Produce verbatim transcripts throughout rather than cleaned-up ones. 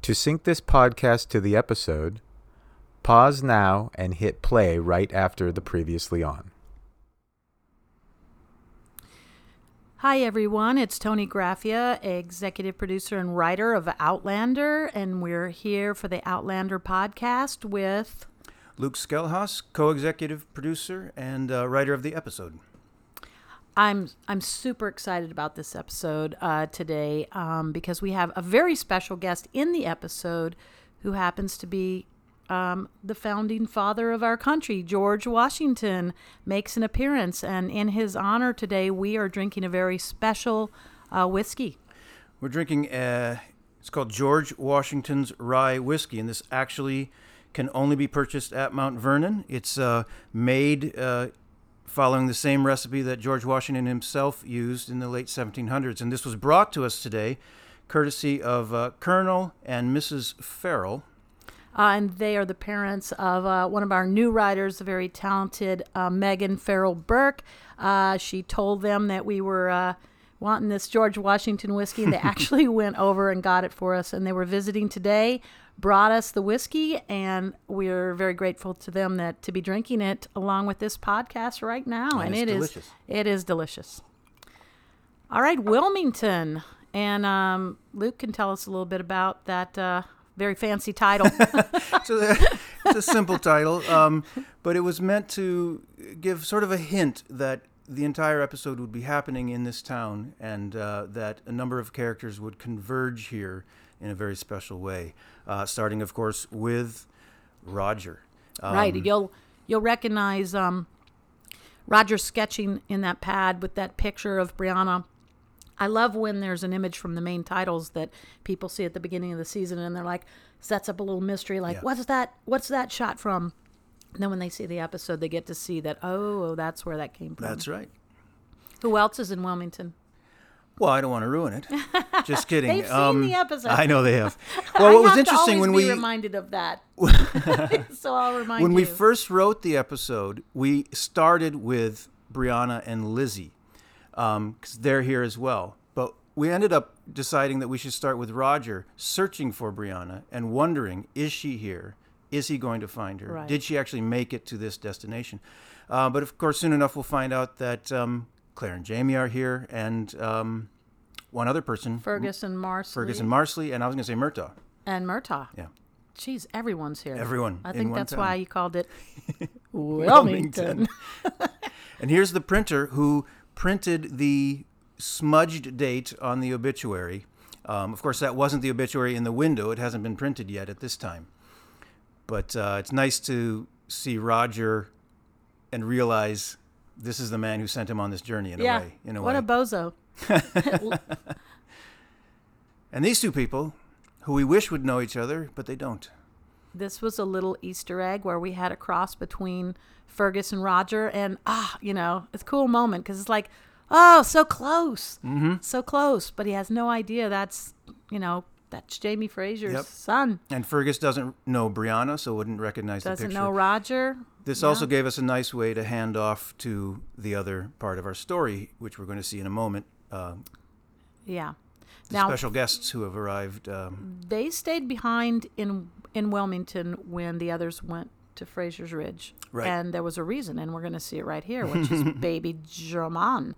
To sync this podcast to the episode, pause now and hit play right after the previously on. Hi, everyone. It's Tony Graffia, executive producer and writer of Outlander, and we're here for the Outlander podcast with Luke Skelhaus, co-executive producer and uh, writer of the episode. I'm I'm super excited about this episode uh, today um, because we have a very special guest in the episode who happens to be um, the founding father of our country. George Washington makes an appearance, and in his honor today, we are drinking a very special uh, whiskey. We're drinking, uh, it's called George Washington's Rye Whiskey, and this actually can only be purchased at Mount Vernon. It's uh, made uh, following the same recipe that George Washington himself used in the late seventeen hundreds. And this was brought to us today courtesy of uh, Colonel and Missus Farrell. Uh, and they are the parents of uh, one of our new writers, the very talented uh, Megan Farrell Burke. Uh, she told them that we were uh, wanting this George Washington whiskey, and they actually went over and got it for us. And they were visiting today, brought us the whiskey, and we're very grateful to them that to be drinking it along with this podcast right now. And, and it's it delicious. is it is delicious. All right, Wilmington, and um, Luke can tell us a little bit about that uh, very fancy title. So the, it's a simple title, um, but it was meant to give sort of a hint that the entire episode would be happening in this town, and uh, that a number of characters would converge here in a very special way. Uh, starting, of course, with Roger. Um, right, you'll you'll recognize um, Roger sketching in that pad with that picture of Brianna. I love when there's an image from the main titles that people see at the beginning of the season, and they're like, sets up a little mystery, like, Yeah. what's that? What's that shot from? And then when they see the episode, they get to see that, oh, that's where that came from. That's right. Who else is in Wilmington? Well, I don't want to ruin it. Just kidding. They've seen the episode. I know they have. I Well, what was have interesting to when always we be reminded of that. So I'll remind when you. we first wrote the episode, we started with Brianna and Lizzie, because they're here as well. But we ended up deciding that we should start with Roger searching for Brianna and wondering, is she here? Is he going to find her? Right. Did she actually make it to this destination? Uh, but of course, soon enough, we'll find out that um, Claire and Jamie are here, and um, one other person, Fergus and Marsley. Fergus and Marsley, and I was going to say Murtaugh. And Murtaugh. Yeah. Jeez, everyone's here. Everyone I in think one that's town. why you called it Wilmington. And here's the printer who printed the smudged date on the obituary. Um, of course, that wasn't the obituary in the window. It hasn't been printed yet at this time. But uh, it's nice to see Roger and realize this is the man who sent him on this journey in yeah. a way. In a what way. a bozo. And these two people, who we wish would know each other, but they don't. This was a little Easter egg where we had a cross between Fergus and Roger, and ah, you know, it's a cool moment because it's like, oh, so close, Mm-hmm. so close, but he has no idea that's, you know, that's Jamie Fraser's Yep. son. And Fergus doesn't know Brianna, so wouldn't recognize the Doesn't picture. know Roger. This Yeah. also gave us a nice way to hand off to the other part of our story, which we're going to see in a moment. Uh, Yeah. the Now, special guests who have arrived. Um, they stayed behind in in Wilmington when the others went to Fraser's Ridge. Right. And there was a reason, and we're going to see it right here, which is baby Germain.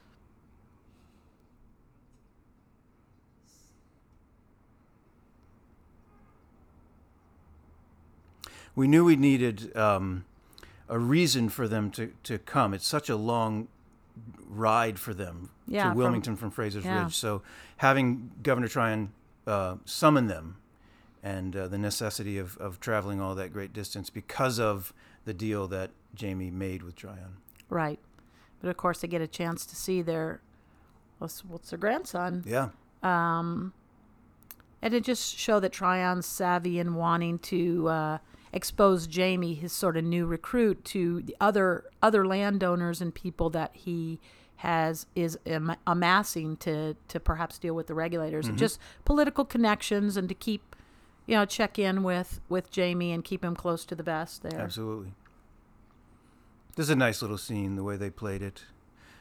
we knew we needed um, a reason for them to, to come. It's such a long ride for them Yeah, to from- Wilmington from, Fraser's yeah. Ridge. So having Governor Tryon uh, summon them, and uh, the necessity of, of traveling all that great distance because of the deal that Jamie made with Tryon. Right. But of course, they get a chance to see their, what's, what's their grandson. Yeah. Um, and it just showed that Tryon's savvy in wanting to uh, expose Jamie, his sort of new recruit, to the other other landowners and people that he has is am- amassing to to perhaps deal with the regulators, and just political connections, and to keep, you know, check in with with Jamie and keep him close to the vest there. Absolutely. This is a nice little scene, the way they played it,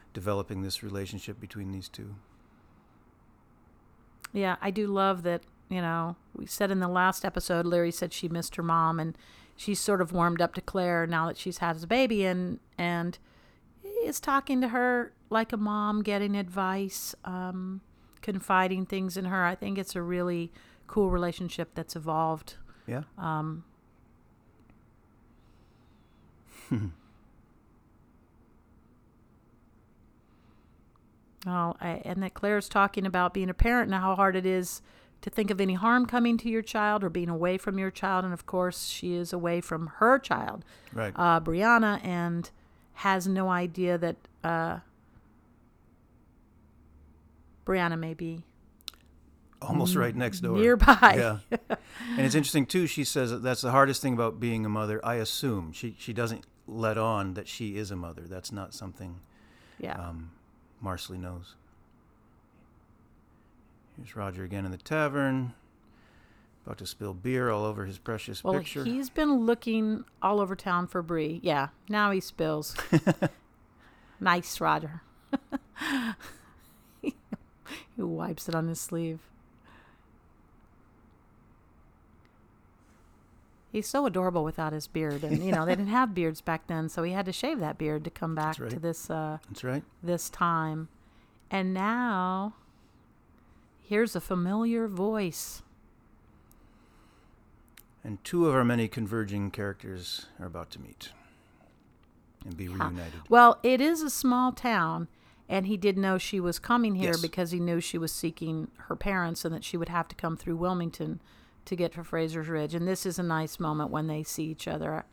developing this relationship between these two. Yeah, I do love that, you know, we said in the last episode, Larry said she missed her mom, and she's sort of warmed up to Claire now that she's had a baby, and and is talking to her like a mom, getting advice, um, confiding things in her. I think it's a really cool relationship that's evolved. Yeah. Um, oh, I, and that Claire's talking about being a parent and how hard it is to think of any harm coming to your child or being away from your child. And of course, she is away from her child, Right. uh, Brianna, and has no idea that uh, Brianna may be Almost right next door. nearby. Yeah. And it's interesting, too, she says that that's the hardest thing about being a mother. I assume. She she doesn't let on that she is a mother. That's not something Yeah. um, Marsley knows. Here's Roger again in the tavern, about to spill beer all over his precious Well, picture. he's been looking all over town for Bree. Yeah, now he spills. Nice, Roger. He wipes it on his sleeve. He's so adorable without his beard, and you know they didn't have beards back then, so he had to shave that beard to come back right. to this uh, That's right. this time. And now, here's a familiar voice. And two of our many converging characters are about to meet and be Yeah. reunited. Well, it is a small town, and he did know she was coming here Yes. because he knew she was seeking her parents and that she would have to come through Wilmington to get to Fraser's Ridge. And this is a nice moment when they see each other.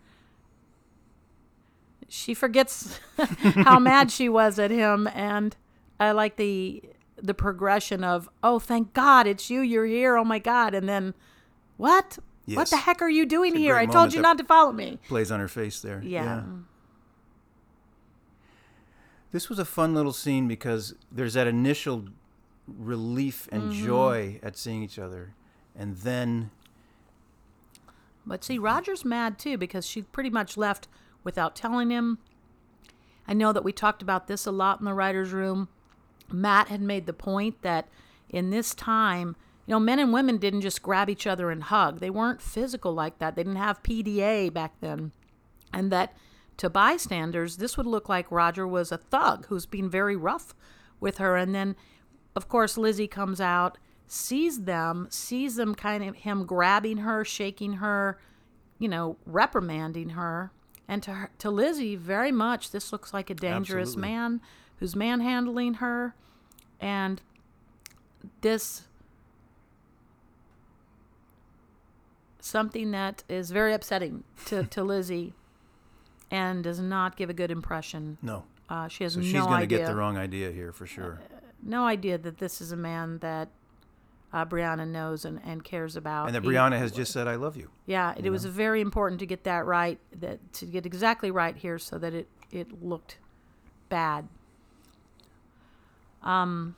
She forgets how mad she was at him, and I like the the progression of, oh, thank God, it's you, you're here, oh my God, and then, what? What Yes. the heck are you doing It's a here? I great told moment you that- not to follow me. Plays on her face there. Yeah. This was a fun little scene because there's that initial relief and Mm-hmm. joy at seeing each other. And then, But see, Roger's mad too because she pretty much left without telling him. I know that we talked about this a lot in the writer's room. Matt had made the point that in this time, you know, men and women didn't just grab each other and hug. They weren't physical like that. They didn't have P D A back then. And that to bystanders, this would look like Roger was a thug who's being very rough with her. And then, of course, Lizzie comes out, sees them, sees them kind of him grabbing her, shaking her, you know, reprimanding her. And to her, to Lizzie, very much, this looks like a dangerous Absolutely. man who's manhandling her. And this, something that is very upsetting to, to Lizzie and does not give a good impression. no. Uh, she has So no she's going to idea. get the wrong idea here for sure. no idea that this is a man that uh, Brianna knows and, and cares about. And that He- Brianna has just said, I love you. Yeah, it, it was very important to get that right, that to get exactly right here so that it, it looked bad. Um.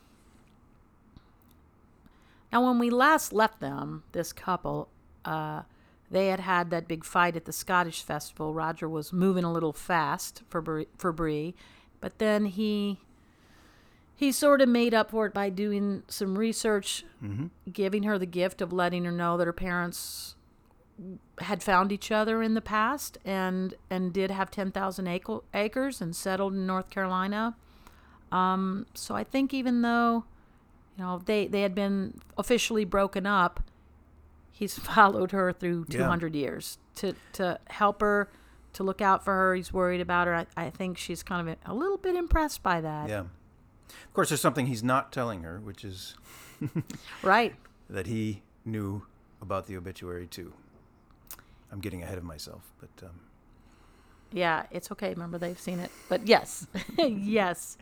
Now, when we last left them, this couple, uh, they had had that big fight at the Scottish festival. Roger was moving a little fast for Brie, for Bree, but then he he sort of made up for it by doing some research, Mm-hmm. giving her the gift of letting her know that her parents had found each other in the past and and did have ten thousand acres and settled in North Carolina. Um, so I think even though, you know, they, they had been officially broken up, he's followed her through Yeah. two hundred years to, to help her, to look out for her. He's worried about her. I, I think she's kind of a little bit impressed by that. Yeah. Of course, there's something he's not telling her, which is Right. that he knew about the obituary, too. I'm getting ahead of myself, but um, Yeah, it's okay. Remember, they've seen it. But yes, yes.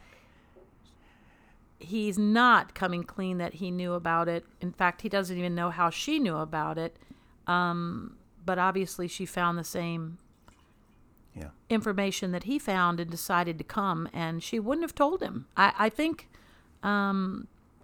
He's not coming clean that he knew about it. In fact, he doesn't even know how she knew about it. Um, but obviously, she found the same yeah. information that he found and decided to come, and she wouldn't have told him. I, I think, um,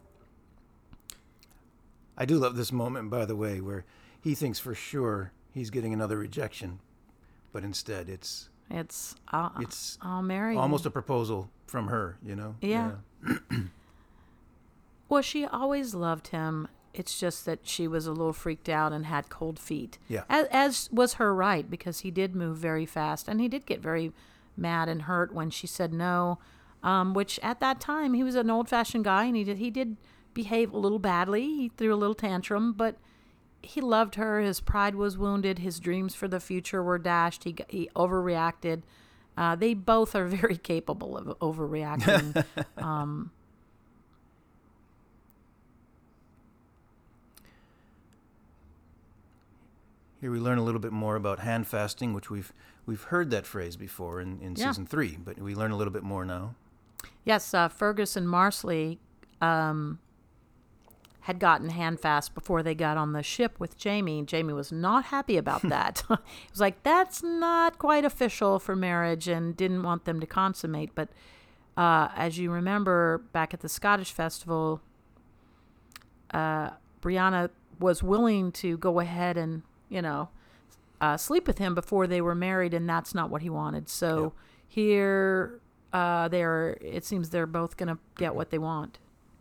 I do love this moment, by the way, where he thinks for sure he's getting another rejection, but instead it's it's, I'll, it's I'll marry you. almost a proposal from her, you know? Yeah. Well, she always loved him. It's just that she was a little freaked out and had cold feet. Yeah. As, as was her right, because he did move very fast, and he did get very mad and hurt when she said no. Um, which at that time he was an old-fashioned guy, and he did he did behave a little badly. He threw a little tantrum, but he loved her. His pride was wounded. His dreams for the future were dashed. He got- he overreacted. Uh, they both are very capable of overreacting. um, Here we learn a little bit more about hand fasting, which we've we've heard that phrase before in, in Yeah. season three, but we learn a little bit more now. Yes, uh, Fergus and Marsley um, had gotten handfast before they got on the ship with Jamie. Jamie was not happy about that. He was like, that's not quite official for marriage, and didn't want them to consummate. But uh, as you remember, back at the Scottish festival, uh, Brianna was willing to go ahead and, you know, uh, sleep with him before they were married, and that's not what he wanted. So Yep. here... Uh, they're. It seems they're both going to get what they want.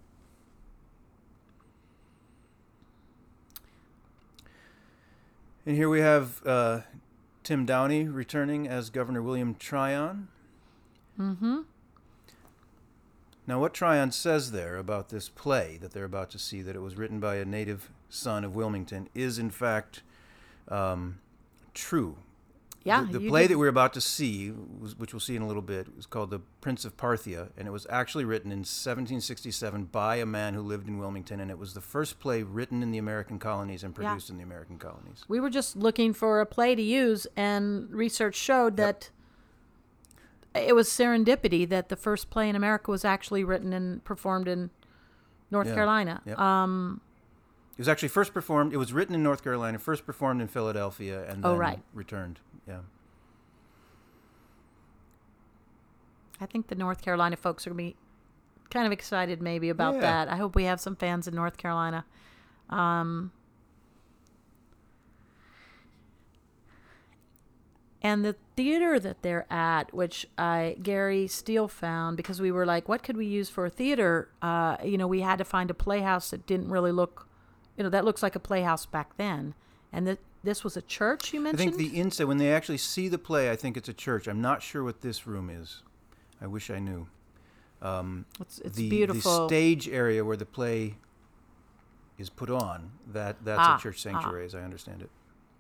And here we have uh, Tim Downey returning as Governor William Tryon. Mm-hmm. Now, what Tryon says there about this play that they're about to see, that it was written by a native son of Wilmington, is in fact um, true. Yeah. The, the you play did- that we're about to see, was, which we'll see in a little bit, is called The Prince of Parthia, and it was actually written in seventeen sixty-seven by a man who lived in Wilmington, and it was the first play written in the American colonies and Yeah. produced in the American colonies. We were just looking for a play to use, and research showed Yep. that it was serendipity that the first play in America was actually written and performed in North Yeah. Carolina. Yep. Um, It was actually first performed, it was written in North Carolina, first performed in Philadelphia, and then Oh, right. returned. Yeah. I think the North Carolina folks are going to be kind of excited maybe about Yeah. that. I hope we have some fans in North Carolina. Um, and the theater that they're at, which I Gary Steele found, because we were like, what could we use for a theater? Uh, you know, we had to find a playhouse that didn't really look, you know, that looks like a playhouse back then. And th- this was a church you I mentioned? think the inside, when they actually see the play, I think it's a church. I'm not sure what this room is. I wish I knew. Um, it's it's the, beautiful. The stage area where the play is put on, that that's Ah, a church sanctuary, as I understand it.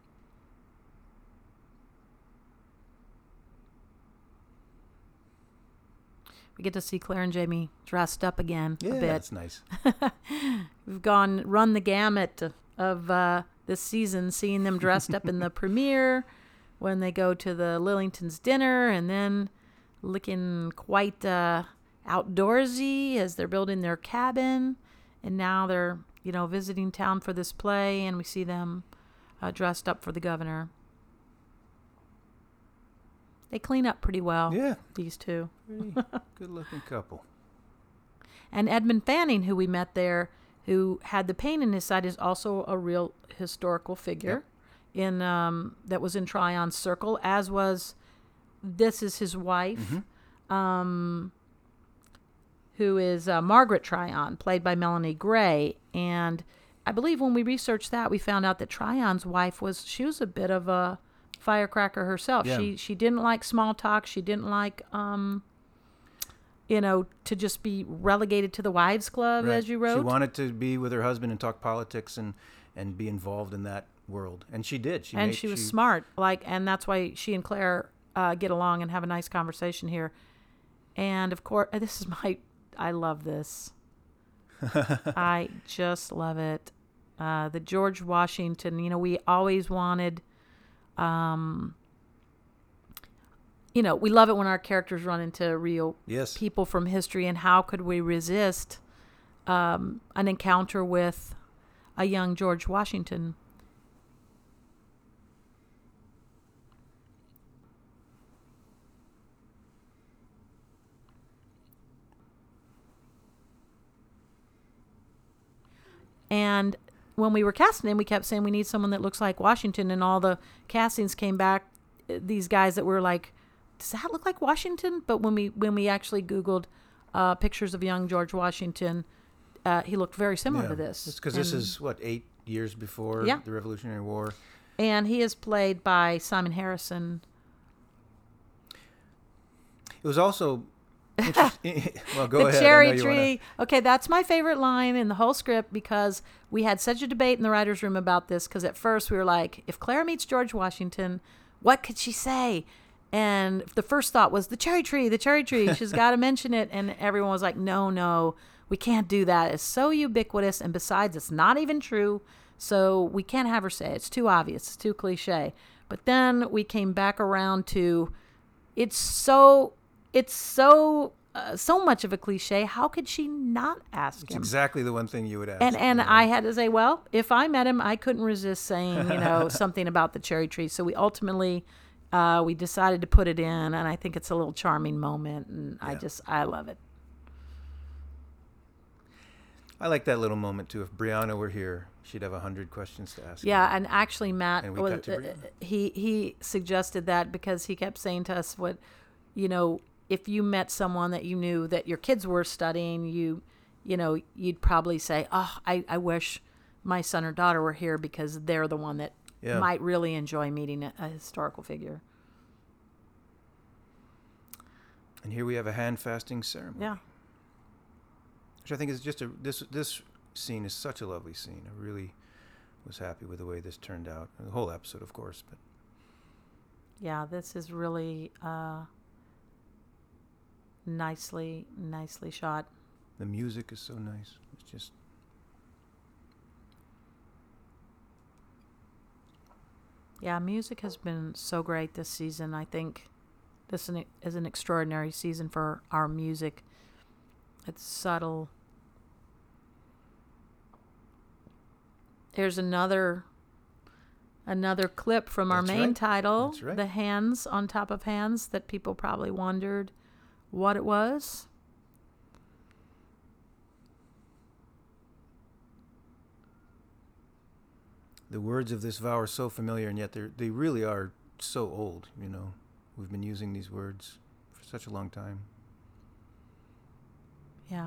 We get to see Claire and Jamie dressed up again Yeah, a bit. that's nice. We've gone run the gamut of uh, this season, seeing them dressed up in the premiere, when they go to the Lillingtons dinner, and then looking quite uh, outdoorsy as they're building their cabin, and now they're you know visiting town for this play, and we see them uh, dressed up for the governor. They clean up pretty well, Yeah, these two. very good-looking couple. And Edmund Fanning, who we met there, who had the pain in his side, is also a real historical figure in um, that was in Tryon's circle, as was, this is his wife, Mhm. um, who is uh, Margaret Tryon, played by Melanie Gray. And I believe when we researched that, we found out that Tryon's wife was, she was a bit of a firecracker herself. Yeah. She she didn't like small talk. She didn't like, um, you know, to just be relegated to the wives' club, Right. as you wrote. She wanted to be with her husband and talk politics and, and be involved in that world. And she did. She and made, she was smart, like, and that's why she and Claire uh, get along and have a nice conversation here. And of course, this is my, I love this. I just love it. Uh, the George Washington, you know, we always wanted, um, you know, we love it when our characters run into real Yes. people from history, and how could we resist um, an encounter with a young George Washington? And when we were casting him, we kept saying we need someone that looks like Washington, and all the castings came back, uh, these guys that were like, does that look like Washington? But when we when we actually Googled uh, pictures of young George Washington, uh, he looked very similar Yeah. to this. Because this And- is, what, eight years before Yeah. the Revolutionary War? And he is played by Simon Harrison. It was also interesting. Well, go the ahead. I cherry know you wanna- tree. Okay, that's my favorite line in the whole script because we had such a debate in the writer's room about this. Because at first we were like, if Clara meets George Washington, what could she say? And the first thought was the cherry tree, the cherry tree. She's got to mention it. And everyone was like, no, no, we can't do that. It's so ubiquitous. And besides, it's not even true. So we can't have her say it. It's too obvious. It's too cliche. But then we came back around to it's so it's so uh, so much of a cliche. How could she not ask It's him? exactly the one thing you would ask. And and yeah. I had to say, well, if I met him, I couldn't resist saying, you know, something about the cherry tree. So we ultimately uh, we decided to put it in, and I think it's a little charming moment, and I Yeah. just I love it. I like that little moment, too. If Brianna were here, she'd have a hundred questions to ask. Yeah, him. and actually, Matt And we was cut to uh, Brianna. he he suggested that because he kept saying to us, "What, you know, if you met someone that you knew that your kids were studying, you, you know, you'd probably say, oh, I, I wish my son or daughter were here because they're the one that Yeah. might really enjoy meeting a, a historical figure." And here we have a hand fasting ceremony. Yeah, Which I think is just a this this scene is such a lovely scene. I really was happy with the way this turned out. The whole episode, of course, but yeah, this is really uh, nicely nicely shot. the music is so nice. It's just Yeah, music has been so great this season. I think this is an- is an extraordinary season for our music. It's subtle. Here's another another clip from our That's main right. title, That's right. The Hands on Top of Hands, that people probably wondered what it was. the words of this vow are so familiar, and yet they they really are so old. You know, we've been using these words for such a long time. Yeah.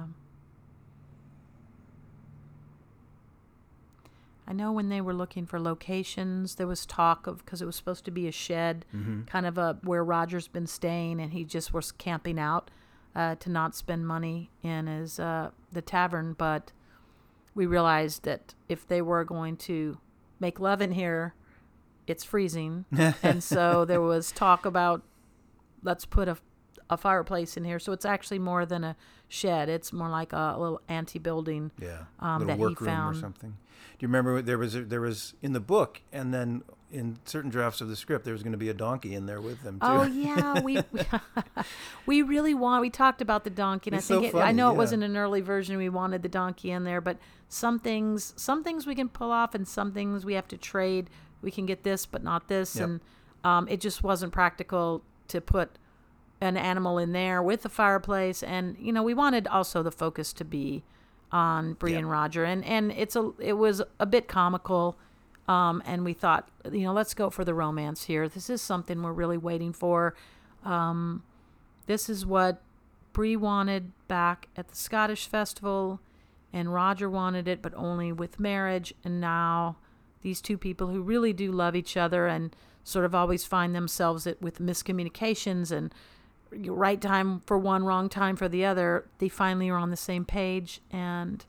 I know when they were looking for locations, there was talk of, because it was supposed to be a shed, Mm-hmm. kind of a where Roger's been staying, and he just was camping out uh, to not spend money in his uh, the tavern. But we realized that if they were going to make love in here, it's freezing, and so there was talk about let's put a a fireplace in here. So it's actually more than a shed; it's more like a little ante-building. Yeah, Um, little that he workroom or found. something. Do you remember there was a, there was in the book, and then in certain drafts of the script, there was going to be a donkey in there with them too. Oh yeah, we we really want. We talked about the donkey, and It's I think so it, I funny, know it yeah. wasn't an early version. We wanted the donkey in there, but some things some things we can pull off, and some things we have to trade. We can get this, but not this, Yep. and um, it just wasn't practical to put an animal in there with the fireplace. And you know, we wanted also the focus to be on Bree Yep. and Roger, and and it's a it was a bit comical. Um, and we thought, you know, let's go for the romance here. This is something we're really waiting for. Um, this is what Bree wanted back at the Scottish festival, and Roger wanted it, but only with marriage. And now these two people who really do love each other and sort of always find themselves at, with miscommunications and right time for one, wrong time for the other, they finally are on the same page, and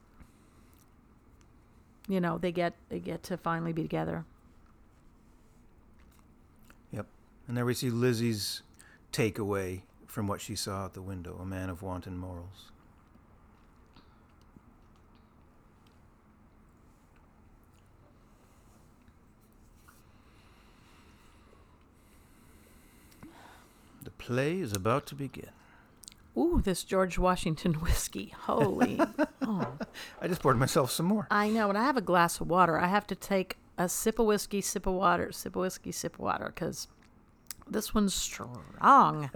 you know, they get they get to finally be together. Yep. And there we see Lizzie's takeaway from what she saw out the window: a man of wanton morals. The play is about to begin. Ooh, this George Washington whiskey. Holy. Oh, I just poured myself some more. I know. And I have a glass of water. I have to take a sip of whiskey, sip of water, sip of whiskey, sip of water, because this one's strong.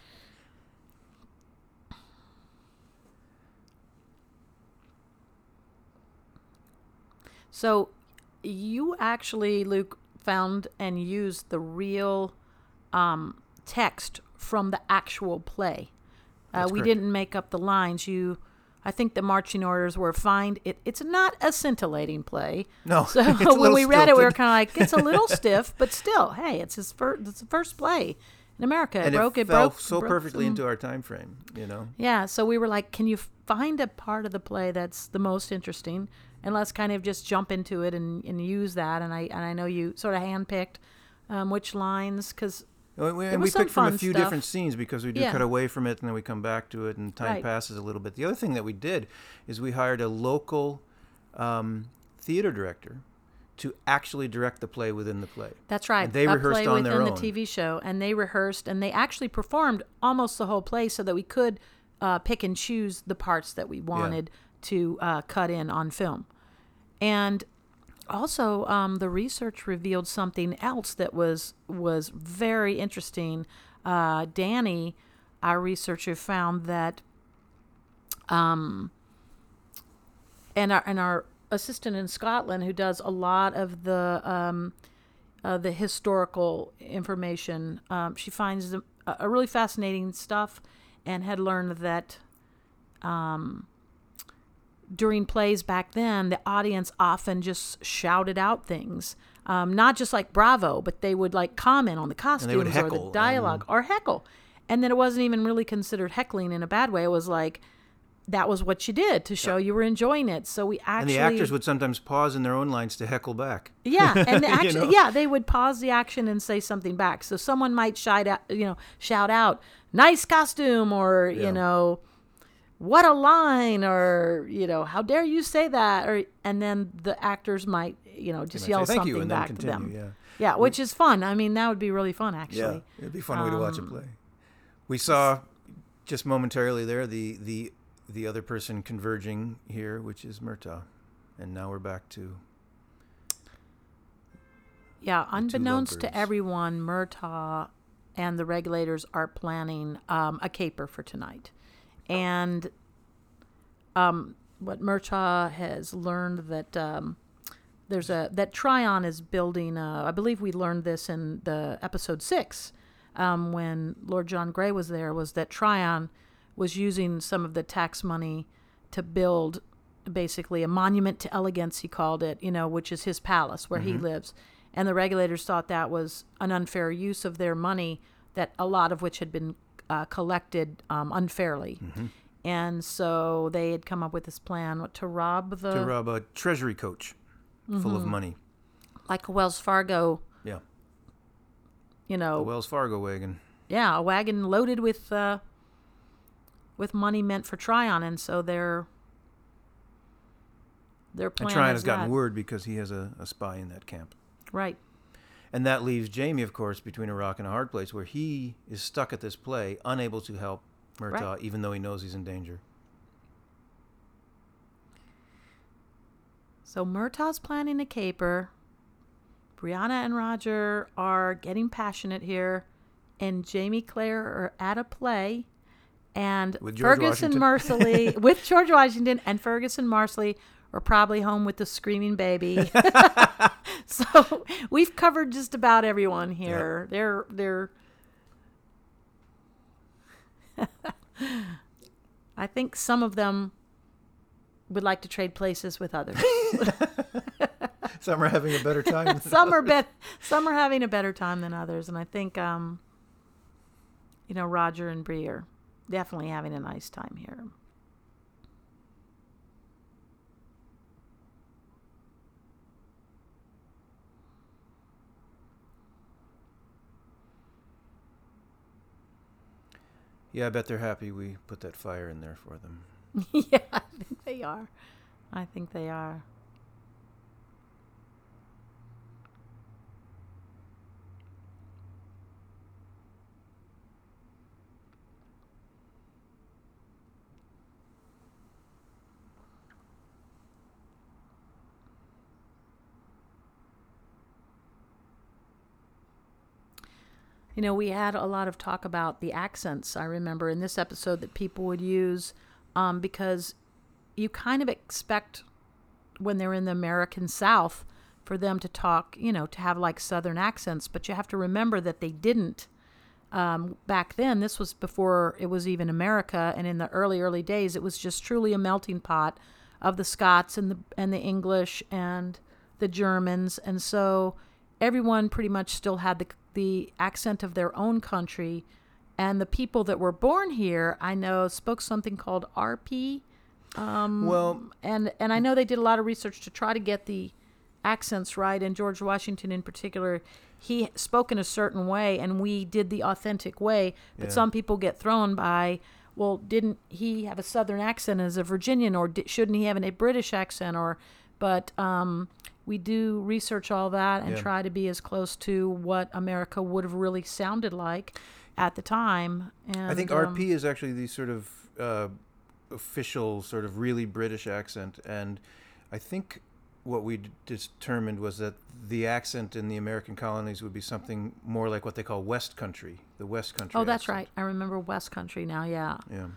So you actually, Luke, found and used the real um, text from the actual play. Uh, That's we correct. didn't make up the lines. You, I think the marching orders were fine. It, it's not a scintillating play. No, So it's a when little we read it, we were stilted. kind of like, it's a little stiff, but still, hey, it's his first. It's the first play in America. And it broke. it, It, fell broke so broke perfectly some- into our time frame, you know. Yeah, so we were like, can you find a part of the play that's the most interesting, and let's kind of just jump into it and, and use that. And I and I know you sort of handpicked um, which lines, because And we, There and was we some picked from a fun few stuff. different scenes because we do Yeah. cut away from it and then we come back to it and time Right. passes a little bit. The other thing that we did is we hired a local um, theater director to actually direct the play within the play. that's right. And they a rehearsed play on within their the own. T V show, and they rehearsed, and they actually performed almost the whole play, so that we could uh, pick and choose the parts that we wanted to uh, cut in on film. And also, um, the research revealed something else that was was very interesting. Uh, Danny, our researcher, found that, um, and our and our assistant in Scotland, who does a lot of the um, uh, the historical information, um, she finds a, a really fascinating stuff, and had learned that. Um, during plays back then, the audience often just shouted out things, um, not just like bravo, but they would like comment on the costumes would or heckle, the dialogue or heckle. And then it wasn't even really considered heckling in a bad way. It was like, that was what you did to show you were enjoying it. So we And actually, the actors would sometimes pause in their own lines to heckle back. yeah, and the You action, know? yeah, they would pause the action and say something back. So someone might shout out, you know, shout out, "Nice costume," or Yeah. you know, "What a line," or you know, "How dare you say that?" Or and then the actors might, you know, just might yell say, "Thank something you," and then back to continue, them. yeah. Yeah, which is fun. I mean, that would be really fun, actually. Yeah, it'd be a fun way to watch a Um, play. We saw just momentarily there the the the other person converging here, which is Murtaugh, and now we're back to Yeah, two unbeknownst to lovebirds. everyone, Murtaugh and the regulators are planning um, a caper for tonight. And um, what Murtaugh has learned that um, there's a that Tryon is building. A, I believe we learned this in the episode six um, when Lord John Grey was there. Was that Tryon was using some of the tax money to build basically a monument to elegance, he called it, you know, which is his palace where he lives. And the regulators thought that was an unfair use of their money, that a lot of which had been uh, collected um, unfairly. And so they had come up with this plan to rob the, to rob a treasury coach full of money. like a Wells Fargo, Yeah, you the know, Wells Fargo wagon. yeah, a wagon loaded with uh, with money meant for Tryon. And so their their plan And Tryon is has gotten that. word because he has a, a spy in that camp. Right. And that leaves Jamie, of course, between a rock and a hard place, where he is stuck at this play, unable to help Murtaugh, Right. even though he knows he's in danger. So Murtaugh's planning a caper. Brianna and Roger are getting passionate here, and Jamie Claire are at a play, and With George Ferguson Washington. Marsley with George Washington and Ferguson Marsley are probably home with the screaming baby. So we've covered just about everyone here. They're they're. I think some of them would like to trade places with others. Some are having a better time. than some are others. bet some are having a better time than others, and I think um you know Roger and Bree are definitely having a nice time here. Yeah, I bet they're happy we put that fire in there for them. Yeah, I think they are. I think they are. You know, we had a lot of talk about the accents, I remember, in this episode that people would use um, because you kind of expect when they're in the American South for them to talk, you know, to have like Southern accents, but you have to remember that they didn't. um, back then, this was before it was even America, and in the early, early days, it was just truly a melting pot of the Scots and the and the English and the Germans, and so everyone pretty much still had the the accent of their own country, and the people that were born here, I know, spoke something called R P. Um, Well, and and I know they did a lot of research to try to get the accents right, and George Washington in particular, he spoke in a certain way, and we did the authentic way. But Yeah. some people get thrown by, well, didn't he have a Southern accent as a Virginian, or di- shouldn't he have a British accent? Or, but um, we do research all that and Yeah. try to be as close to what America would have really sounded like at the time. And I think um, R P is actually the sort of uh, official, sort of really British accent, and I think what we d- determined was that the accent in the American colonies would be something more like what they call West Country, the West Country. Oh, that's accent. right. I remember West Country now. Yeah. Yeah.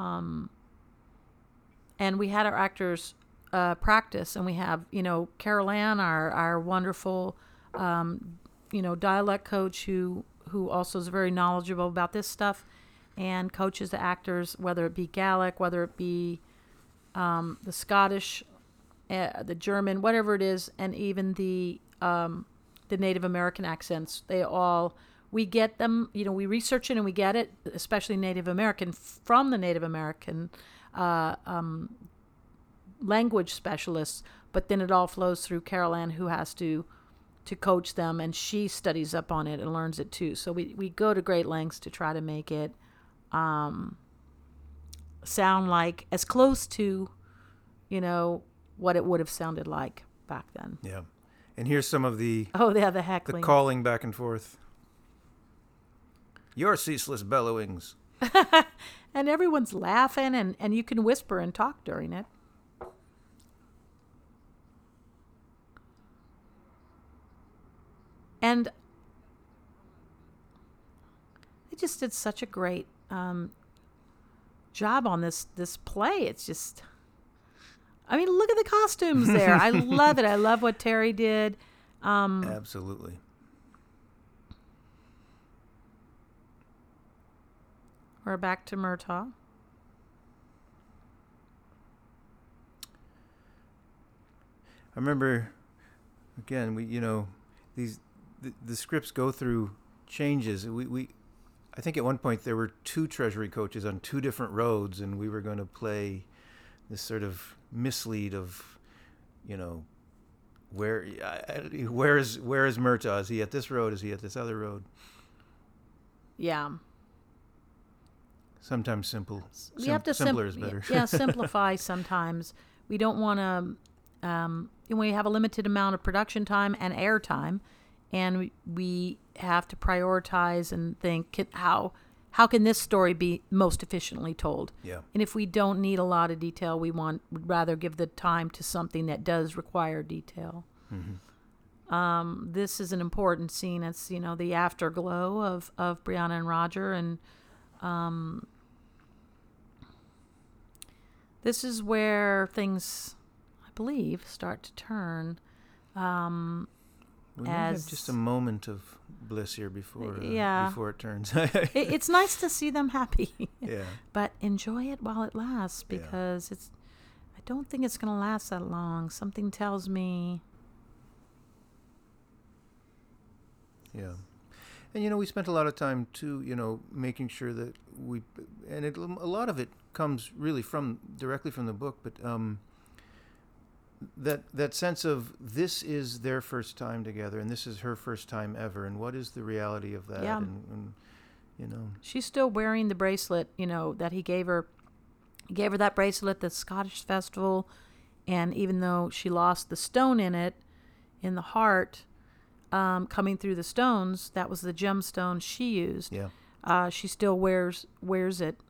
And we had our actors uh, practice, and we have, you know, Carol Ann, our our wonderful, um, you know, dialect coach who who also is very knowledgeable about this stuff, and coaches the actors, whether it be Gaelic, whether it be um, the Scottish, uh, the German, whatever it is, and even the um, the Native American accents. They all, we get them, you know, we research it and we get it, especially Native American, from the Native American uh, um, language specialists, but then it all flows through Carol Ann, who has to to coach them, and she studies up on it and learns it too. So we, we go to great lengths to try to make it um, sound like as close to, you know, what it would have sounded like back then. Yeah. And here's some of the Oh, yeah, the the heckling. calling back and forth. Your ceaseless bellowings. And everyone's laughing, and, and you can whisper and talk during it. And they just did such a great um, job on this this play. It's just, I mean, look at the costumes there. I love it. I love what Terry did. Um, Absolutely. we're back to Murtaugh. I remember, again, we you know, these the, the scripts go through changes. We we, I think at one point there were two treasury coaches on two different roads, and we were going to play this sort of mislead of, you know, where I- where is where is Murtaugh? Is he at this road? Is he at this other road? Yeah. Sometimes simple. We sim- have to simpler sim- is better. yeah, simplify sometimes. We don't want to. Um, we have a limited amount of production time and air time, and we, we have to prioritize and think can, how how can this story be most efficiently told. Yeah. And if we don't need a lot of detail, we want would rather give the time to something that does require detail. Mm-hmm. Um, this is an important scene. It's, you know, the afterglow of of Brianna and Roger, and um, this is where things, I believe, start to turn. Um, We may have as- just a moment of bliss here before uh, Yeah. before it turns. it, it's nice to see them happy, Yeah. but enjoy it while it lasts, Yeah. because it's. I don't think it's going to last that long. Something tells me. Yeah. And, you know, we spent a lot of time, too, you know, making sure that we, and it, a lot of it comes really from, directly from the book, but um, that that sense of this is their first time together, and this is her first time ever, and what is the reality of that? Yeah. And, and, you know. She's still wearing the bracelet, you know, that he gave her. He gave her that bracelet at the Scottish festival, and even though she lost the stone in it, in the heart, um, coming through the stones, that was the gemstone she used. Yeah. Uh, she still wears wears it.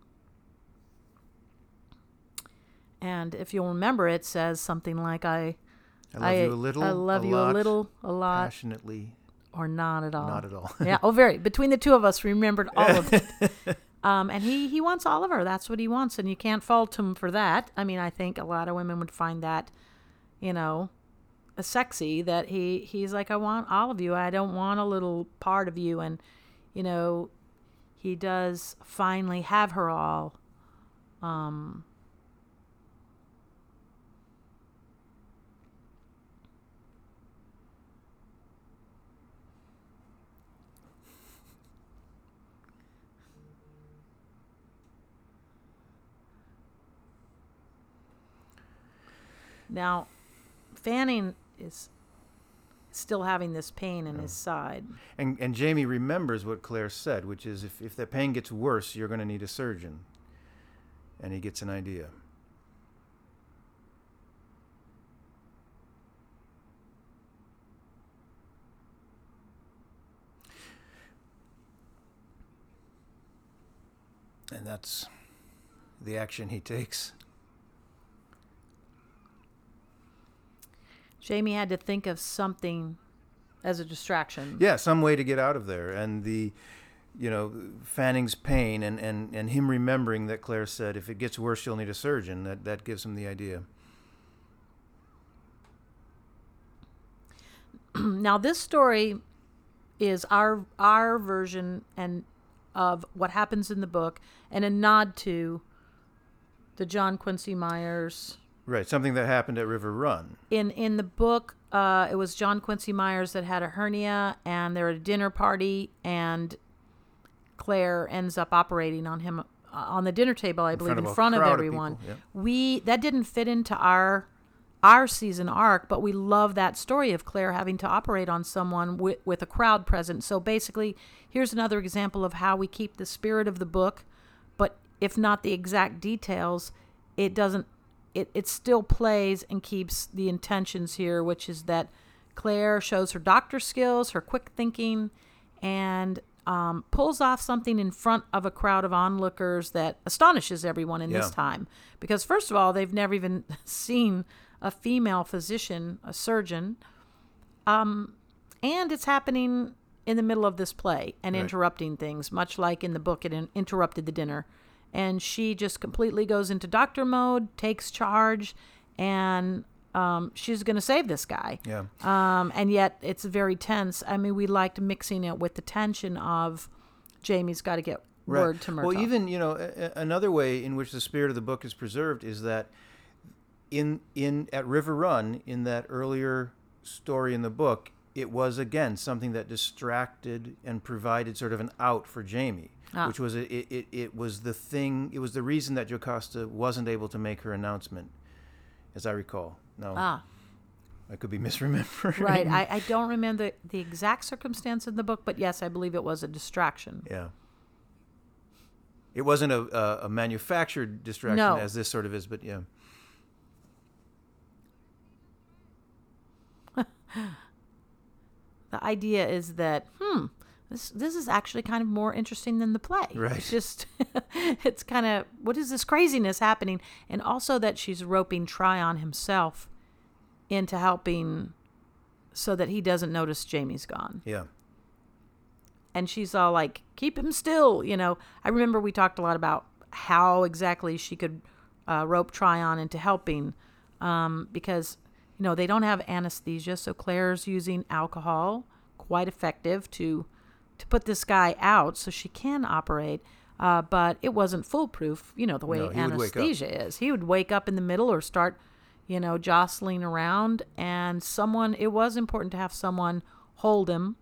And if you'll remember, it says something like, "I, I love you a little, I love a you lot, a little, a lot, passionately, or not at all." not at all. Yeah. Oh, very. Between the two of us, we remembered all of it. Um, and he, he wants all of her. That's what he wants. And you can't fault him for that. I mean, I think a lot of women would find that, you know, a sexy, that he, he's like, I want all of you. I don't want a little part of you. And, you know, he does finally have her all. Um, now, Fanning is still having this pain in his side. And and Jamie remembers what Claire said, which is if, if the pain gets worse, you're going to need a surgeon. And he gets an idea. And that's the action he takes. Jamie had to think of something as a distraction. Yeah, some way to get out of there. And the, you know, Fanning's pain and, and, and him remembering that Claire said, if it gets worse, you'll need a surgeon, that, that gives him the idea. Now, this story is our our version and of what happens in the book, and a nod to the John Quincy Myers. Right, something that happened at River Run. In in the book, uh, it was John Quincy Myers that had a hernia, and they're at a dinner party, and Claire ends up operating on him uh, on the dinner table, I In believe, front of in a front of crowd of everyone. people, yeah. We that didn't fit into our our season arc, but we love that story of Claire having to operate on someone with, with a crowd present. So basically, here's another example of how we keep the spirit of the book, but if not the exact details, it doesn't. It, it still plays and keeps the intentions here, which is that Claire shows her doctor skills, her quick thinking, and um, pulls off something in front of a crowd of onlookers that astonishes everyone in Yeah. this time. Because first of all, they've never even seen a female physician, a surgeon. Um, and it's happening in the middle of this play and Right. interrupting things, much like in the book it in- interrupted the dinner. And she just completely goes into doctor mode, takes charge, and um, she's going to save this guy. Yeah. Um, and yet it's very tense. I mean, we liked mixing it with the tension of Jamie's got to get Right. word to Murtaugh. Well, even, you know, a, a- another way in which the spirit of the book is preserved is that in in at River Run, in that earlier story in the book, it was, again, something that distracted and provided sort of an out for Jamie, Ah. which was, a, it, it, it was the thing, it was the reason that Jocasta wasn't able to make her announcement, as I recall. No, Ah, I could be misremembering. right. I, I don't remember the exact circumstance in the book, but yes, I believe it was a distraction. Yeah. It wasn't a, a, a manufactured distraction No. as this sort of is, but yeah. The idea is that, hmm, this this is actually kind of more interesting than the play. Right. It's just, it's kind of, what is this craziness happening? And also that she's roping Tryon himself into helping so that he doesn't notice Jamie's gone. Yeah. And she's all like, keep him still. You know, I remember we talked a lot about how exactly she could uh, rope Tryon into helping um, because, you know, they don't have anesthesia. So Claire's using alcohol, quite effective to to put this guy out so she can operate. Uh, but it wasn't foolproof, you know, the way No, he would wake up. anesthesia is. He would wake up in the middle or start, you know, jostling around. And someone, it was important to have someone hold him.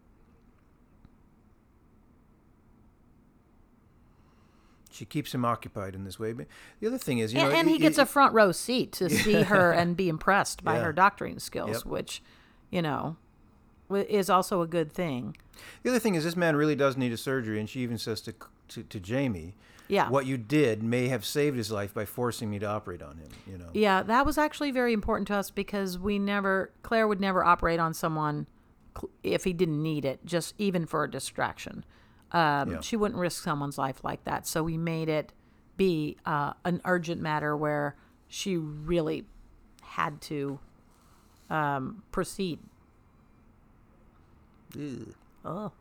She keeps him occupied in this way. But the other thing is, you and, know, and he it- gets it- a front row seat to see her and be impressed by Yeah. her doctoring skills, Yep. which, you know, wi- is also a good thing. The other thing is, this man really does need a surgery, and she even says to to, to Jamie, Yeah. "What you did may have saved his life by forcing me to operate on him." You know. Yeah, that was actually very important to us because we never, Claire would never operate on someone cl- if he didn't need it, just even for a distraction. Um, Yeah. She wouldn't risk someone's life like that. So we made it be uh, an urgent matter where she really had to um, proceed. Oh.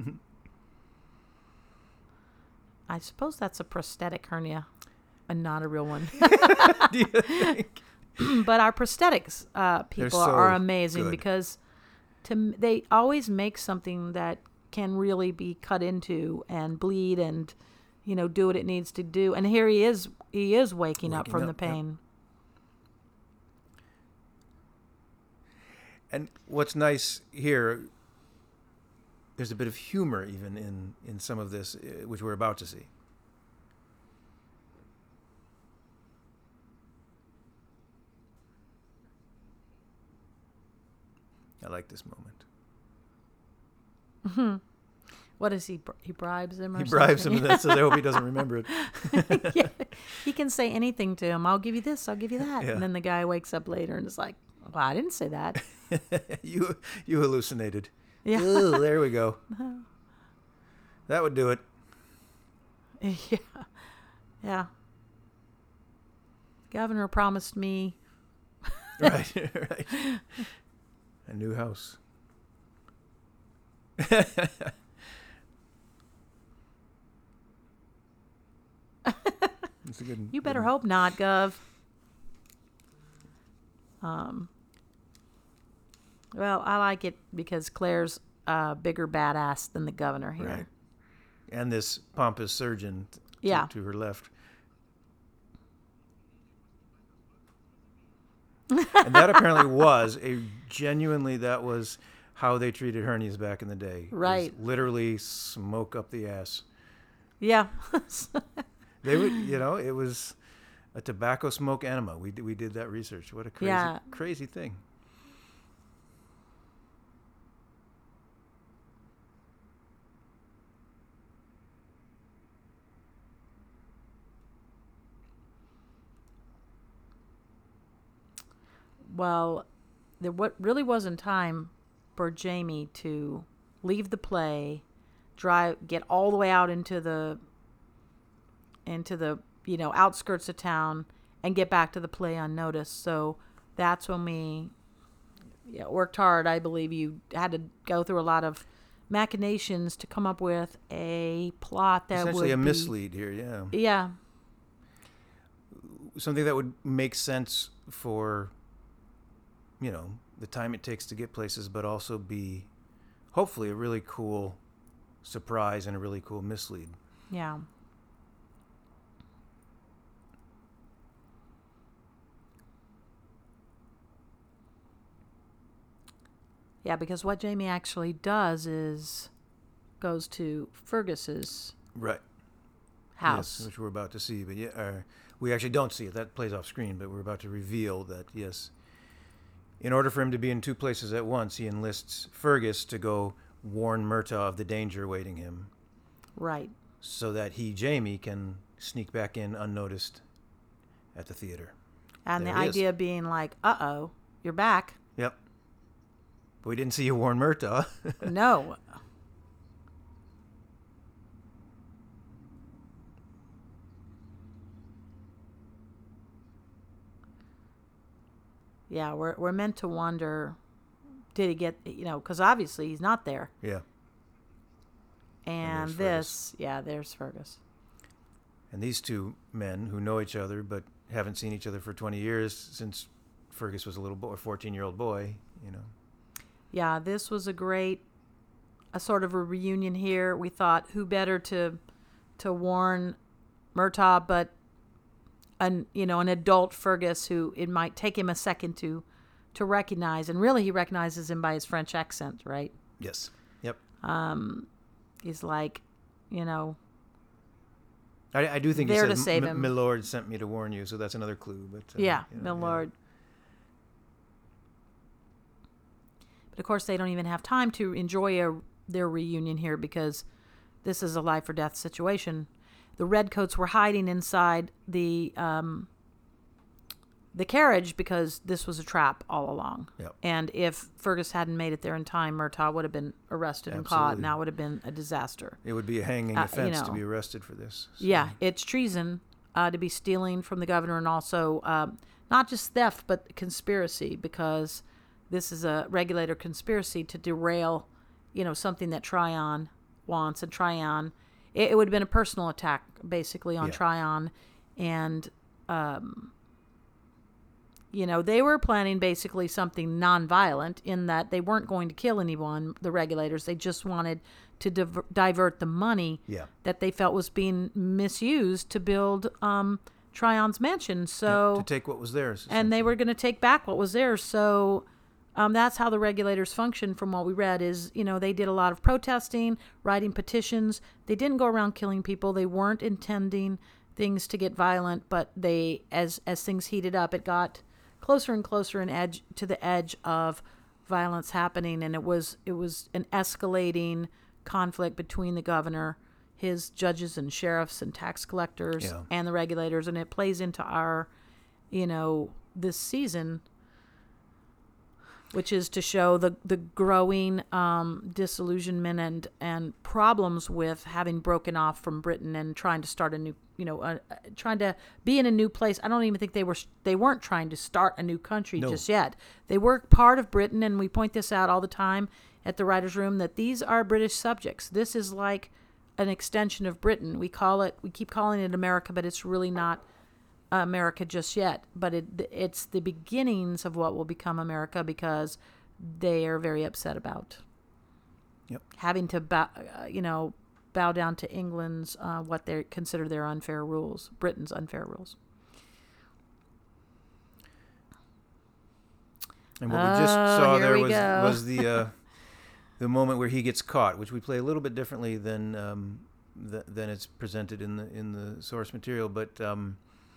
I suppose that's a prosthetic hernia and not a real one. Do you think? But our prosthetics uh, people so are amazing good. because to m- they always make something that can really be cut into and bleed and, you know, do what it needs to do. And here he is, he is waking, Waking up from up, the yep. pain. And what's nice here, there's a bit of humor even in, in some of this, uh, which we're about to see. I like this moment. Mm-hmm. What is he? He bribes him or He something? bribes him, and that's so I hope he doesn't remember it. Yeah. He can say anything to him. I'll give you this. I'll give you that. Yeah. And then the guy wakes up later and is like, well, I didn't say that. you you hallucinated. Yeah. Ooh, there we go. That would do it. Yeah. Yeah. Governor promised me. Right, right. A new house. It's a good, You better good- hope not, Gov. Um. Well, I like it because Claire's a bigger badass than the governor here. Right. And this pompous surgeon t- Yeah. to, to her left. And that apparently was a genuinely, that was how they treated hernias back in the day. Was Right. literally smoke up the ass. Yeah. They would, you know, it was a tobacco smoke enema. We did, we did that research. What a crazy, Yeah. crazy thing. Well, there what really wasn't time for Jamie to leave the play, drive, get all the way out into the into the you know outskirts of town, and get back to the play unnoticed. So that's when we yeah, worked hard. I believe you had to go through a lot of machinations to come up with a plot that Essentially would a be, mislead here, yeah. Yeah, Something that would make sense for, you know, the time it takes to get places, but also be hopefully a really cool surprise and a really cool mislead. yeah. Yeah, because what Jamie actually does is goes to Fergus's Right. house. Yes, which we're about to see, but yeah, uh, we actually don't see it. That plays off screen, but we're about to reveal that, yes, in order for him to be in two places at once, he enlists Fergus to go warn Murtaugh of the danger awaiting him, Right. so that he, Jamie, can sneak back in unnoticed at the theater. And There the he is. idea being like, uh-oh, you're back. Yep. But we didn't see you warn Murtaugh. No. Yeah, we're we're meant to wonder, did he get, you know, because obviously he's not there. Yeah. And, there's this, yeah, there's Fergus. And these two men who know each other but haven't seen each other for twenty years since Fergus was a little boy, a fourteen-year-old boy, you know. Yeah, this was a great, a sort of a reunion here. We thought, who better to, to warn Murtaugh, but an you know an adult Fergus who it might take him a second to, to recognize, and really he recognizes him by his French accent, right? Yes. Yep. Um, he's like, you know, I, I do think There he to said, save "M- him." My lord sent me to warn you," so that's another clue. But uh, yeah, you know, my yeah. lord. But of course, they don't even have time to enjoy a, their reunion here because this is a life or death situation. The redcoats were hiding inside the um, the carriage because this was a trap all along. Yep. And if Fergus hadn't made it there in time, Murtaugh would have been arrested and caught, Absolutely. and that would have been a disaster. It would be a hanging Uh, you offense to know. be arrested for this. So- Yeah, it's treason uh, to be stealing from the governor, and also um, not just theft, but conspiracy, because this is a regulator conspiracy to derail, you know, something that Tryon wants. And Tryon, it, it would have been a personal attack, basically, on Yeah. Tryon. And, um, You know, they were planning basically something nonviolent in that they weren't going to kill anyone, the regulators. They just wanted to diver- divert the money Yeah. that they felt was being misused to build um, Tryon's mansion. So Yeah, to take what was theirs. and they were going to take back what was theirs. So um, that's how the regulators functioned from what we read is, you know, they did a lot of protesting, writing petitions. They didn't go around killing people. They weren't intending things to get violent, but they, as as things heated up, it got closer and closer and edge to the edge of violence happening. And it was it was an escalating conflict between the governor, his judges and sheriffs and tax collectors Yeah. and the regulators. And it plays into our, you know, this season, which is to show the, the growing um, disillusionment and, and problems with having broken off from Britain and trying to start a new, you know, uh, uh, trying to be in a new place. I don't even think they were, they weren't trying to start a new country No. just yet. They were part of Britain, and we point this out all the time at the Writers' Room, that these are British subjects. This is like an extension of Britain. We call it, we keep calling it America, but it's really not America just yet, but it it's the beginnings of what will become America, because they are very upset about Yep. having to bow, uh, you know, bow down to England's uh, what they consider their unfair rules, Britain's unfair rules. And what we just Oh, saw here there we was go. was the uh, the moment where he gets caught, which we play a little bit differently than um, th- than it's presented in the in the source material, but. Um,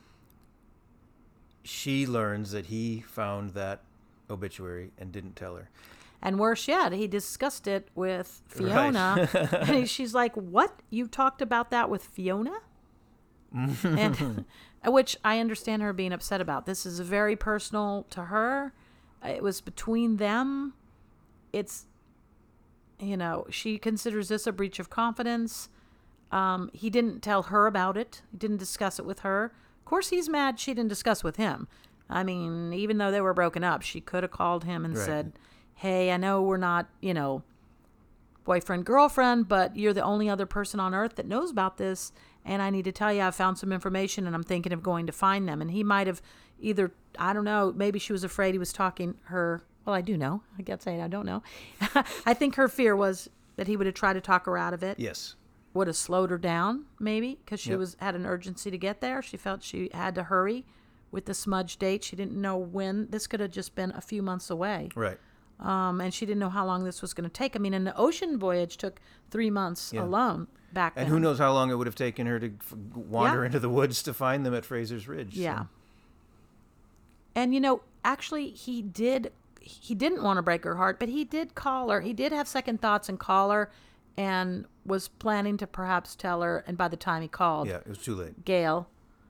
She learns that he found that obituary and didn't tell her. And worse yet, he discussed it with Fiona. And she's like, "What? You talked about that with Fiona?" And which I understand her being upset about. This is very personal to her. It was between them. It's, you know, she considers this a breach of confidence. Um, he didn't tell her about it. He didn't discuss it with her. Of course, he's mad she didn't discuss with him. I mean, even though they were broken up, she could have called him and Right. said, "Hey, I know we're not, you know, boyfriend, girlfriend, but you're the only other person on earth that knows about this. And I need to tell you, I found some information and I'm thinking of going to find them." And he might have either, I don't know, maybe she was afraid he was talking her. Well, I do know. I can't say I don't know. I think her fear was that he would have tried to talk her out of it. Yes. Would have slowed her down, maybe, because she Yep. was had an urgency to get there. She felt she had to hurry with the smudge date. She didn't know when. This could have just been a few months away. Right. Um, and she didn't know how long this was going to take. I mean, an ocean voyage took three months Yeah. alone back then. And who knows how long it would have taken her to f- wander Yeah. into the woods to find them at Fraser's Ridge. so- Yeah. And, you know, actually, he did, he didn't want to break her heart, but he did call her. He did have second thoughts and call her and was planning to perhaps tell her. And by the time he called, Yeah, it was too late. Gail,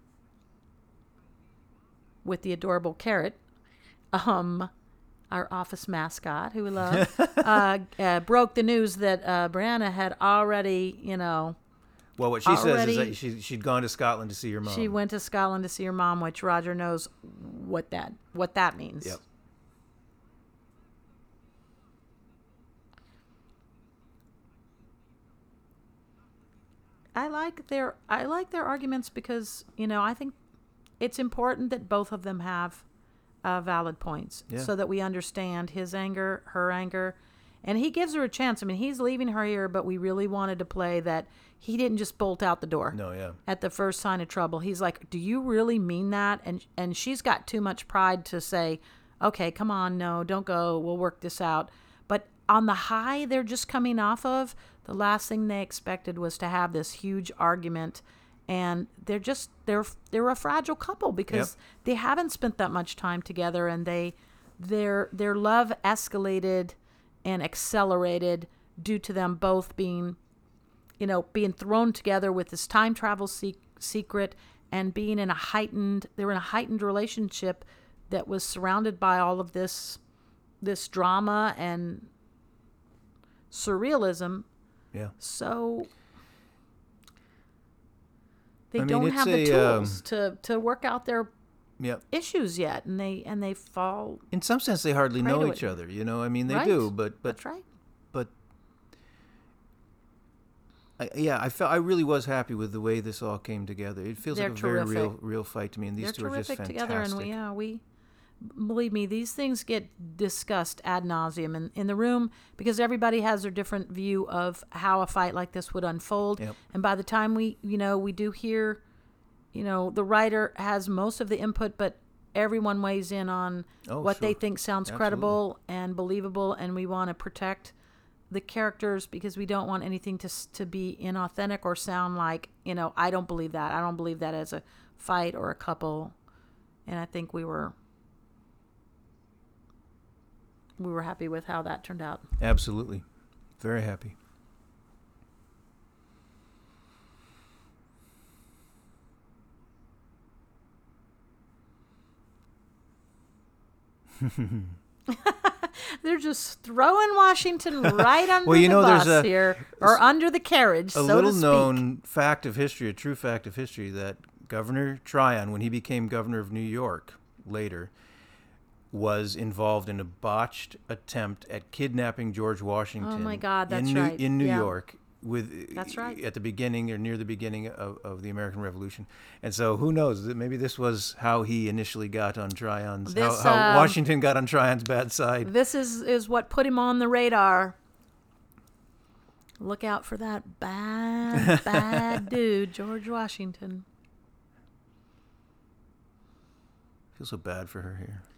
with the adorable carrot, um, our office mascot, who we love, uh, uh, broke the news that uh, Brianna had already, you know, Well, what she says is Already- that she, she'd gone to Scotland to see her mom. she went to Scotland to see her mom, which Roger knows what that what that means. Yep. I like their I like their arguments because, you know, I think it's important that both of them have uh, valid points Yeah. so that we understand his anger, her anger, and he gives her a chance. I mean, he's leaving her here, but we really wanted to play that he didn't just bolt out the door. No, yeah. At the first sign of trouble. He's like, "Do you really mean that?" And and she's got too much pride to say, "Okay, come on, no, don't go. We'll work this out." But on the high they're just coming off of, the last thing they expected was to have this huge argument, and they're just they're they're a fragile couple because Yep. they haven't spent that much time together, and they their their love escalated and accelerated due to them both being, you know, being thrown together with this time travel se- secret and being in a heightened, they were in a heightened relationship that was surrounded by all of this, this drama and surrealism. Yeah. So they I mean, don't it's have the a, tools um, to, to work out their Yep. issues yet. And they, and they fall. In some sense, they hardly Pray know to each it. other. You know, I mean, they Right. do, but but That's right. but I, yeah, I felt I really was happy with the way this all came together. It feels They're like a very real terrific. real fight to me, and these They're two are just terrific fantastic. together. And we, yeah, we, believe me, these things get discussed ad nauseum in, in the room because everybody has their different view of how a fight like this would unfold. Yep. And by the time we, you know, we do hear, you know, the writer has most of the input, but everyone weighs in on Oh, what they sure. think sounds Absolutely. credible and believable, and we want to protect the characters because we don't want anything to s- to be inauthentic or sound like, you know, I don't believe that. I don't believe that as a fight or a couple. And I think we were we were happy with how that turned out. Absolutely. Very happy. They're just throwing Washington right under Well, you the know, bus there's a- here, or under the carriage, A so little to speak. known fact of history, a true fact of history, that Governor Tryon, when he became governor of New York later, was involved in a botched attempt at kidnapping George Washington. Oh my God, that's in New, right. In New Yeah. York, with That's right. at the beginning or near the beginning of, of the American Revolution. And so, who knows? Maybe this was how he initially got on Tryon's. This, how how um, Washington got on Tryon's bad side. This is, is what put him on the radar. Look out for that bad, bad dude, George Washington. I feel so bad for her here.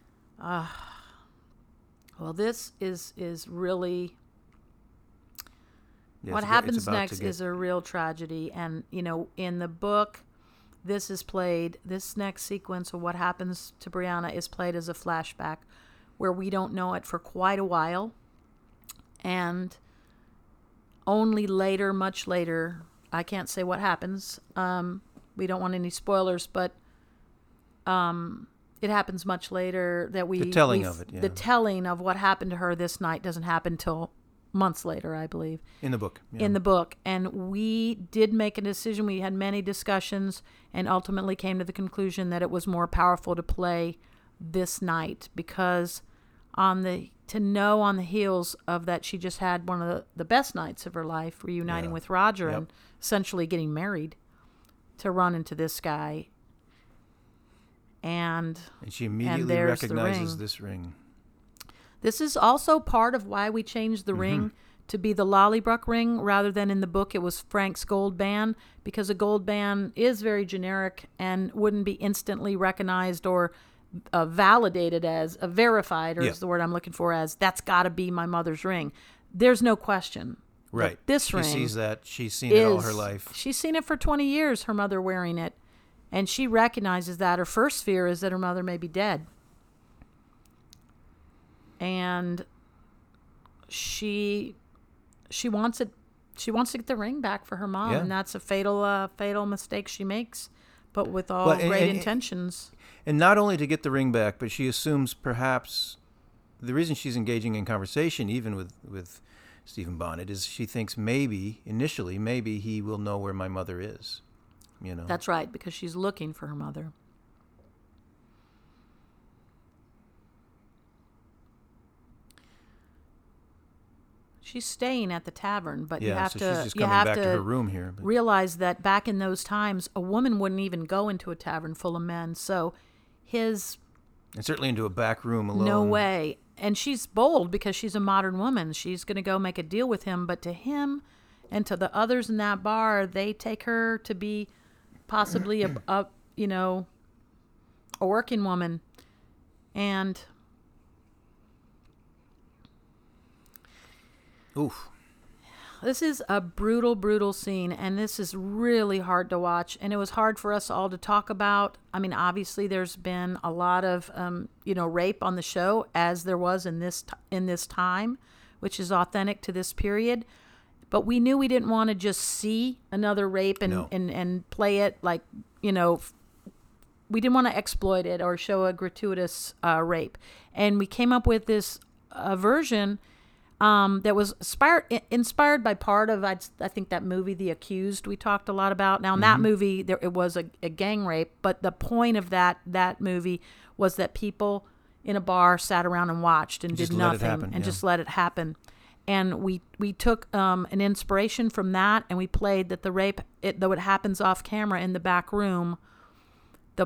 Well, this is is really Yeah, what it's- it's happens about to next get- is a real tragedy. And, you know, in the book, this is played, this next sequence of what happens to Brianna is played as a flashback where we don't know it for quite a while. And only later, much later, I can't say what happens. Um, we don't want any spoilers, but um, it happens much later that we... The telling we- of it, yeah. The telling of what happened to her this night doesn't happen till months later, I believe. in the book. Yeah. In the book. And we did make a decision. We had many discussions and ultimately came to the conclusion that it was more powerful to play this night because on the to know on the heels of that she just had one of the, the best nights of her life reuniting Yeah. with Roger Yep. and essentially getting married to run into this guy. And And she immediately there's the recognizes ring. this ring. this is also part of why we changed the ring to be the Lollybrook ring rather than in the book it was Frank's gold band, because a gold band is very generic and wouldn't be instantly recognized or uh, validated as uh, verified, or Yeah. is the word I'm looking for, as that's got to be my mother's ring. There's no question. that Right. This she ring sees that. She's seen it all her is- life. She's seen it for twenty years, her mother wearing it. And she recognizes that. Her first fear is that her mother may be dead. And she she wants it she wants to get the ring back for her mom, Yeah. and that's a fatal uh, fatal mistake she makes, but with all Well, and- great and- intentions. And not only to get the ring back, but she assumes perhaps the reason she's engaging in conversation, even with, with Stephen Bonnet, is she thinks maybe, initially, maybe he will know where my mother is. You know? That's right, because she's looking for her mother. She's staying at the tavern, but you yeah, have so to she's just you coming have back to, to her room here. But realize that back in those times, a woman wouldn't even go into a tavern full of men. So his and certainly into a back room alone. no way. And she's bold because she's a modern woman. She's going to go make a deal with him. But to him and to the others in that bar, they take her to be possibly a, a you know, a working woman. And Oof. this is a brutal, brutal scene, and this is really hard to watch. And it was hard for us all to talk about. I mean, obviously, there's been a lot of, um, you know, rape on the show, as there was in this t- in this time, which is authentic to this period. But we knew we didn't want to just see another rape and, No. and, and play it like, you know, f- we didn't want to exploit it or show a gratuitous uh, rape. And we came up with this uh, version um, that was inspired, inspired by part of, I'd, I think, that movie, The Accused, we talked a lot about. Now, in that movie, there it was a, a gang rape, but the point of that that movie was that people in a bar sat around and watched and Just did let it nothing happen, and yeah. just let it happen. And we we took um, an inspiration from that, and we played that the rape, it, though it happens off camera in the back room, the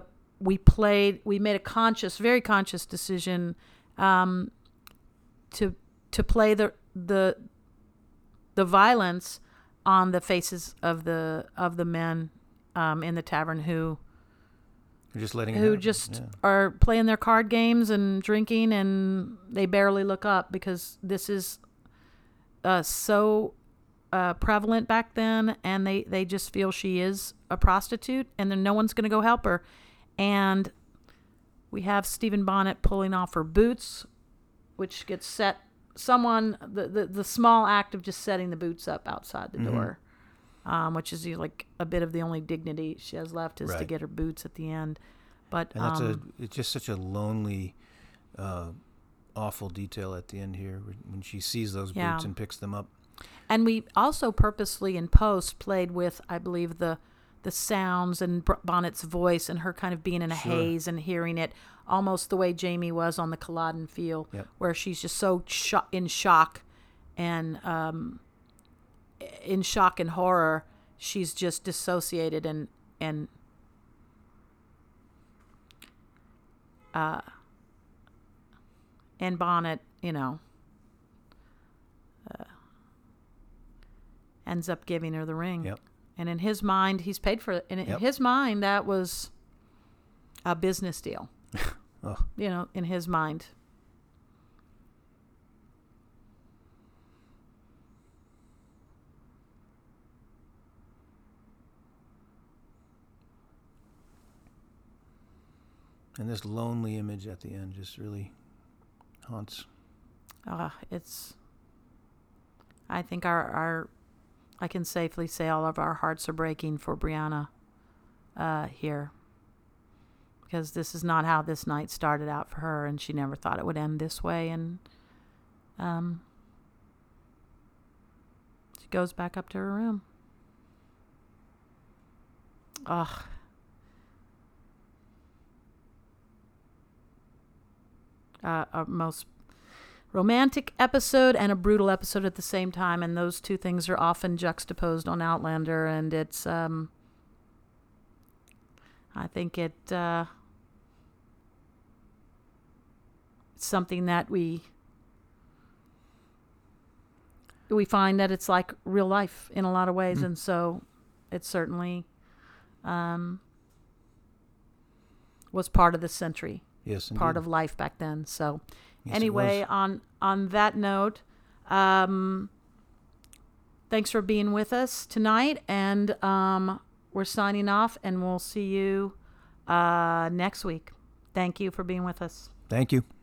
we played. We made a conscious, very conscious decision um, to to play the the the violence on the faces of the of the men um, in the tavern who You're just letting it who happen. just Yeah. are playing their card games and drinking, and they barely look up because this is uh, so uh, prevalent back then, and they, they just feel she is a prostitute, and then no one's going to go help her. And we have Stephen Bonnet pulling off her boots, which gets set. Someone, the, the, the small act of just setting the boots up outside the Mhm. door, um, which is like a bit of the only dignity she has left is to Right. get her boots at the end. But And that's um, a it's just such a lonely, uh, awful detail at the end here when when she sees those Yeah. boots and picks them up. and we also purposely in post played with, I believe, the the sounds and Br- Bonnet's voice and her kind of being in a Sure. haze and hearing it almost the way Jamie was on the Culloden Field, Yep. where she's just so sho- in shock and um, in shock and horror. She's just dissociated and and uh, and Bonnet, you know, uh, ends up giving her the ring. Yep. And in his mind, he's paid for it. And in Yep. his mind, that was a business deal. Oh. You know, in his mind. And this lonely image at the end just really haunts. Uh, it's, I think our, our, I can safely say all of our hearts are breaking for Brianna uh, here. Because this is not how this night started out for her, and she never thought it would end this way. And um, she goes back up to her room. Ugh. Uh, a most romantic episode and a brutal episode at the same time, and those two things are often juxtaposed on Outlander, and it's um I think it uh it's something that we we find that it's like real life in a lot of ways, Mhm. and so it certainly um was part of the century, Yes, indeed. part of life back then. So Yes, it anyway, was. on on that note, um, thanks for being with us tonight, and um, we're signing off, and we'll see you uh, next week. Thank you for being with us. Thank you.